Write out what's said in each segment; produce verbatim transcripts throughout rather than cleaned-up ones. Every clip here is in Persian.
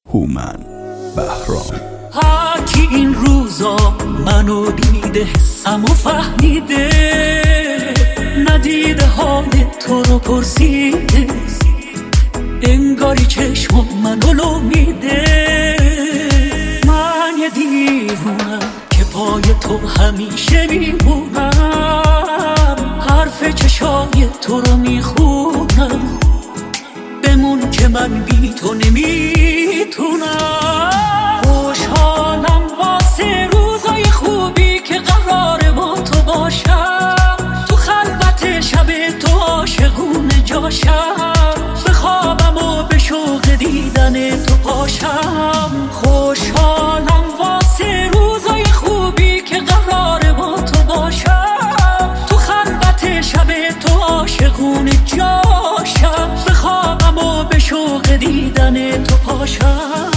هومن بهرام. هر کی این روزا منو دیده حسمو فهمیده، ندیده های تو رو پرسیده، انگاری چشم منو لو میده. من یه دیوونم که پای تو همیشه میمونم، حرف چشای تو رو میخونم، بمون که من بی تو نمیتونم. خوشحالم واسه روزای خوبی که قراره با تو باشم، تو خلوت شب تو عاشقونه جاشم، بخوابم و به شوق دیدن تو پاشم. خوشحالم واسه روزای خوبی که قراره با تو باشم، تو خلوت شب تو عاشقونه جاشم، بخوابم و به شوق دیدن تو پاشم.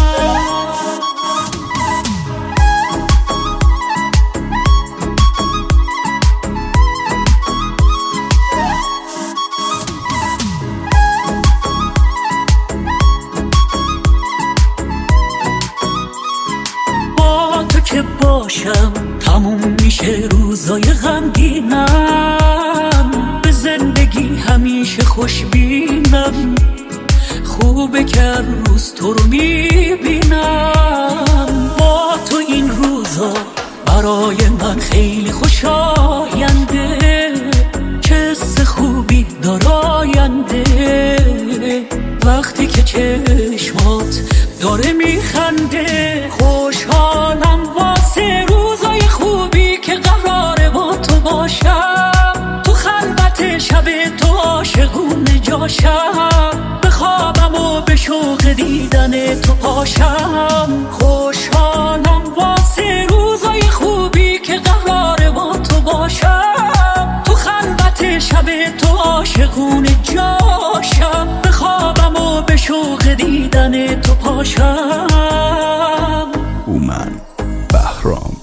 که باشم تموم میشه روزای غمگینم، به زندگی همیشه خوشبینم، خوبه که هر روز تو رو میبینم. با تو این روزا برای من خیلی خوش آینده، چه حس خوبی داراینده، وقتی که چشمات داره میخنده. خوشحالم واسه روزای خوبی که قراره با تو باشم، تو خلوت شب تو عاشقونه جاشم، بخوابم و به شوق دیدن تو پاشم. خوشحالم واسه روزای خوبی که قراره با تو باشم، تو خلوت شب تو عاشقونه جاشم، بخوابم و به شوق دیدن تو پاشم. هومن بهرام.